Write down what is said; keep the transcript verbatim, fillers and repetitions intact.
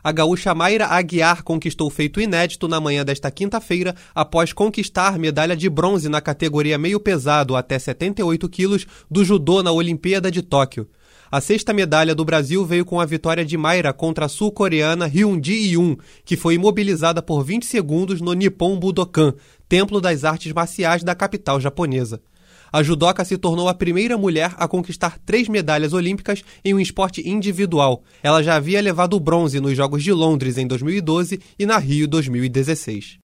A gaúcha Mayra Aguiar conquistou feito inédito na manhã desta quinta-feira, após conquistar medalha de bronze na categoria meio pesado até setenta e oito quilos do judô na Olimpíada de Tóquio. A sexta medalha do Brasil veio com a vitória de Mayra contra a sul-coreana Hyun-ji Yoon, que foi imobilizada por vinte segundos no Nippon Budokan, templo das artes marciais da capital japonesa. A judoca se tornou a primeira mulher a conquistar três medalhas olímpicas em um esporte individual. Ela já havia levado o bronze nos Jogos de Londres em dois mil e doze e na Rio dois mil e dezesseis.